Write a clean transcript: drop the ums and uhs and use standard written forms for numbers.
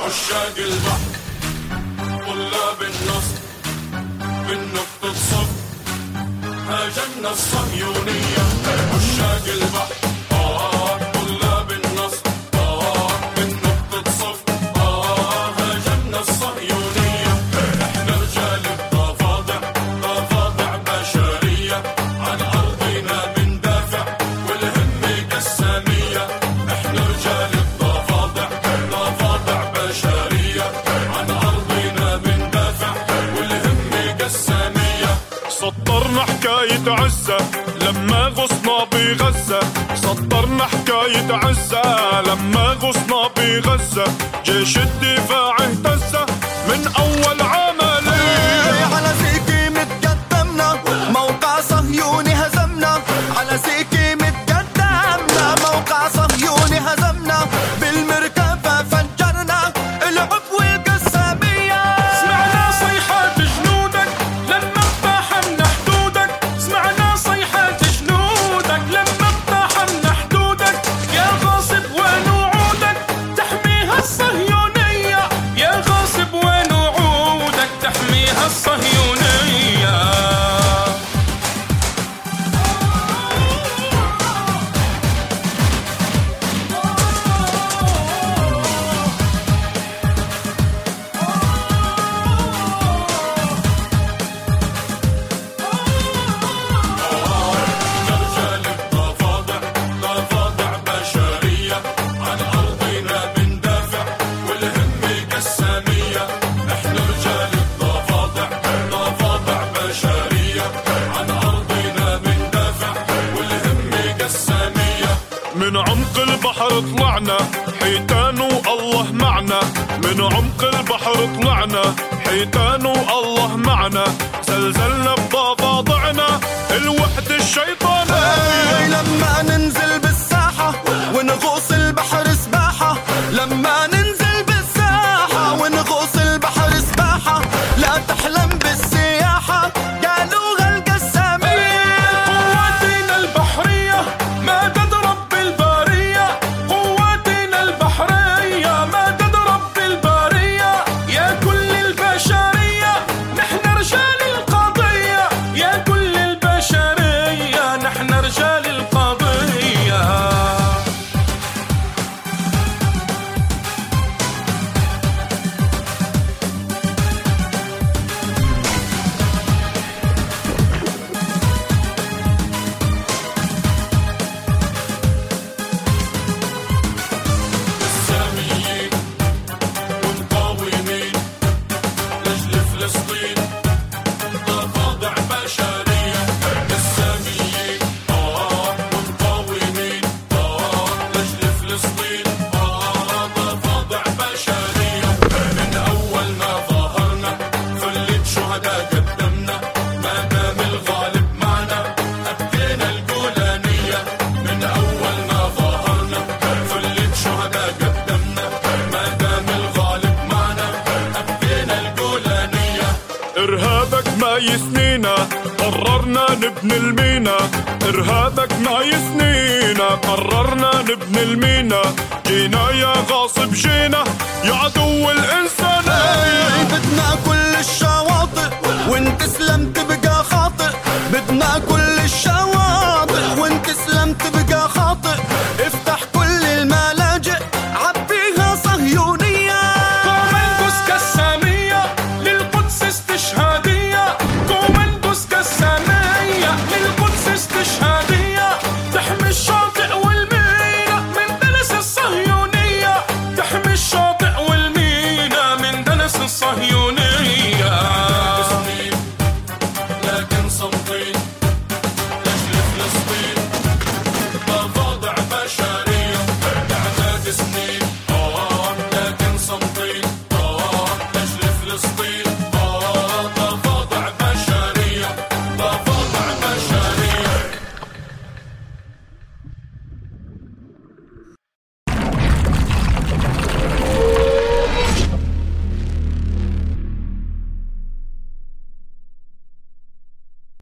عشاق البحر طلاب النصر بالنقطة صف هاجمنا الصهيونية. عشاق البحر طلاب النصر بالنقطة صف هاجمنا الصهيونية. احنا رجال الضفادع ضفادع بشرية عن أرضنا بندافع والهمة قسامية. احنا رجال الضفادع ضفادع بشرية عن أرضنا بندافع والهمة قسامية. سطرنا حكاية عزة لما غصنا بغزة، سطرنا حكاية عزة لما غصنا بغزة. جيش الدفاع اهتز من أول عملية. على سيكي متقدمنا موقع صهيوني هزمنا، على سيكي متقدمنا موقع صهيوني هزمنا. بالمركبة فجرنا العبوة القسامية. سمعنا صيحات جنودك لما اقتحمنا حدودك، سمعنا صيحات جنودك لما اقتحمنا حدودك. يا غاصب وين وعودك تحميها الصهيونية، يا غاصب وين وعودك تحميها الصهيونية. رجال الضفادع ضفادع بشرية عن أرضنا بندافع والهمة قسامية. احنا رجال الضفادع ضفادع بشرية عن أرضنا بندافع والهمة قسامية. من عمق البحر طلعنا حيتان والله معنا، من عمق البحر طلعنا حيتان والله معنا. زلزلنا بضفادعنا الوحدة الشيطانية. لما ننزل بالساحة ونغوص البحر سباحة، لما ننزل بالساحة ونغوص البحر سباحة. لا تحلم بالسياحة قالوها القسامية. قواتنا البحرية ما تضرب بالبارية، قواتنا البحرية ما تضرب بالبارية. يا كل البشرية نحن رجال القضية، يا كل البشرية نحن رجال القضية. قساميين ومقاومين لأجل فلسطين ضفادع بشرية. قساميين ومقاومين لأجل فلسطين ضفادع بشرية. من أول ما ظهرنا فلت شهداء قدمنا، ما دام الغالب معنا أبقينا الجولانية. من أول ما ظهرنا فلت شهداء قدمنا، ما دام الغالب معنا أبقينا الجولانية. إرهابك ما يسنينا قررنا نبني المينا، إرهابك ما يسنينا قررنا نبني المينا. جينا يا غاصب جينا يا عدو الإنسانية. بدنا كل الشواطئ وانت سلم تبقى خاطئ، بدنا كل